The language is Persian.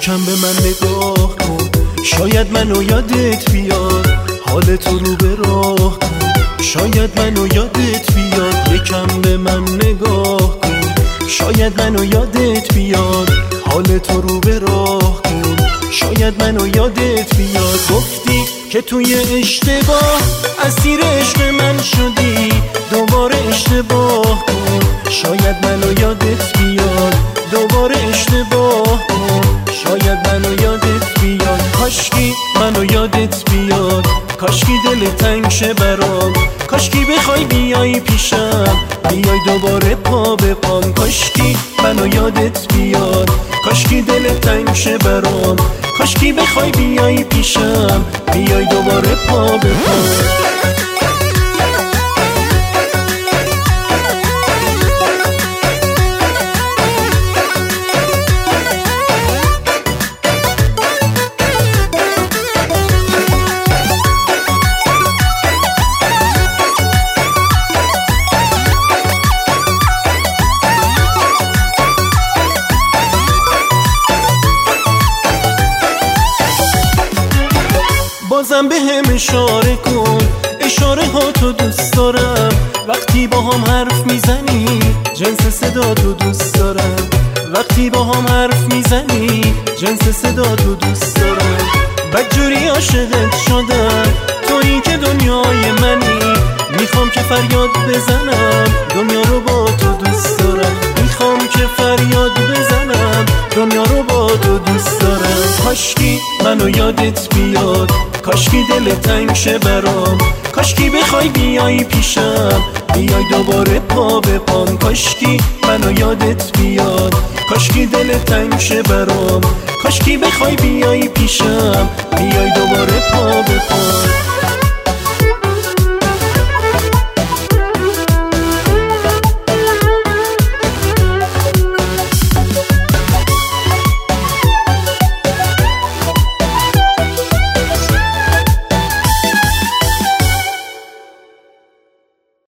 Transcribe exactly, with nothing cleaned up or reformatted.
یکم به من نگاه کن، شاید منو یادت بیاد. حال تو رو به راه کن، شاید منو یادت بیاد. یکم به من نگاه کن، شاید منو یادت بیاد. حال تو رو به راه کن، شاید منو یادت بیاد. گفتی که توی اشتباه اسیر عشق من شدی، دوباره اشتباه کن، شاید منو یادت بیاد. دوباره اشتباه کن، شاید منو یادت بیاد. کاشکی منو یادت بیاد، کاشکی دل تنگ شه برام، کاشکی بخوای بیای پیشم، بیای دوباره پا به پام. کاشکی منو یادت بیاد، کاشکی دل تنگ شه برام، کاشکی بخوای بیای پیشم، بیای دوباره پا به پام. بازم به هم اشاره کن، اشاره ها تو دوست دارم. وقتی با هم حرف میزنی جنس صدا تو دوست دارم. وقتی با هم حرف میزنی جنس صدا تو دوست دارم. بدجوری عاشقت شدم، تویی که دنیای منی. میخوام که فریاد بزنم، دنیا رو با تو دوست دارم. میخوام که فریاد بزنم، دنیا رو با تو دوست دارم. کاشکی منو یادت بیاد، کاشکی دل تنگ شه برام، کاشکی بخوای بیای پیشم، بیای دوباره پا به پام. کاشکی منو یادت بیاد، کاشکی دل تنگ شه برام، کاشکی بخوای بیای پیشم، بیای دوباره